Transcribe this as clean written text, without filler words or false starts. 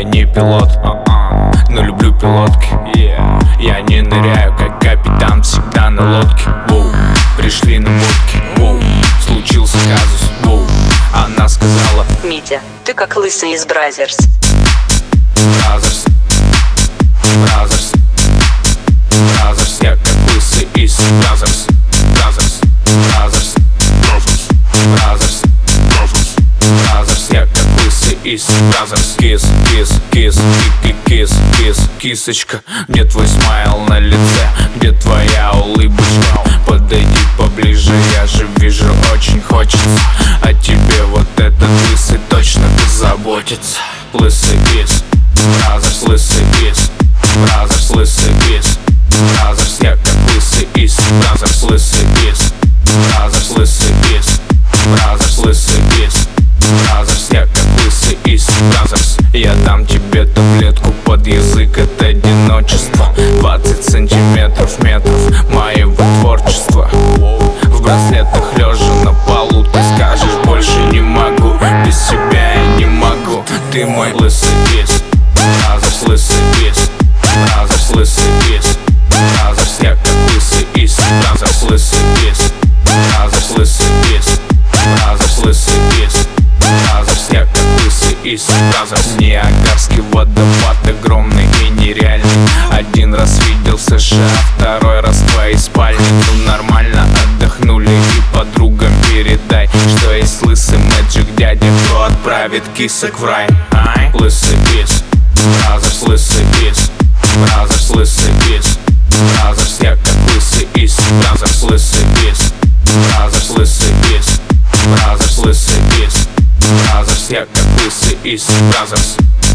Я не пилот, но люблю пилотки. Я не ныряю, как капитан, всегда на лодке. Пришли на водки, случился казус, она сказала: Митя, ты как лысый из Бразерс. Бразерс, Бразерс, Бразерс, я как лысый из Бразерс. Бразерс, Бразерс, Бразерс, Бразерс, Бразерс, Бразерс, я как лысый из Бразерс. Кис, кис, кис, кис, кис, кисочка, где твой смайл на лице, где твоя улыбочка? Подойди поближе, я же вижу, очень хочется. О тебе вот этот лысый точно позаботится. Лысый из Бразерс, лысый из Бразерс, лысый из Бразерс, я как лысый из Бразерс, лысый из Бразерс, лысый из Бразерс, лысый из Бразерс, я как лысый из Бразерс. Я дам тебе таблетку под язык от одиночества. 20 сантиметров, метров моего творчества. В браслетах лежа на полу, ты скажешь: больше не могу, без себя я не могу. Ты мой лысый из Бразерс, лысый из Бразерс, лысый из Бразерс, я как лысый из Бразерс, лысый из Бразерс, лысый из Бразерс, лысый из Бразерс, я как лысый из Бразерс. Ниагарский водопад огромный и нереальный. Один раз видел США, второй раз в твоей спальне. Ну нормально отдохнули, и подругам передай, что есть лысый мэджик дядя, кто отправит кисок в рай. Лысый из Бразерс, лысый из Бразерс, лысый из Бразерс, я как лысый из Бразерс, лысый из Бразерс, лысый из Бразерс, лысый из Бразерс, я как лысый из Бразерс.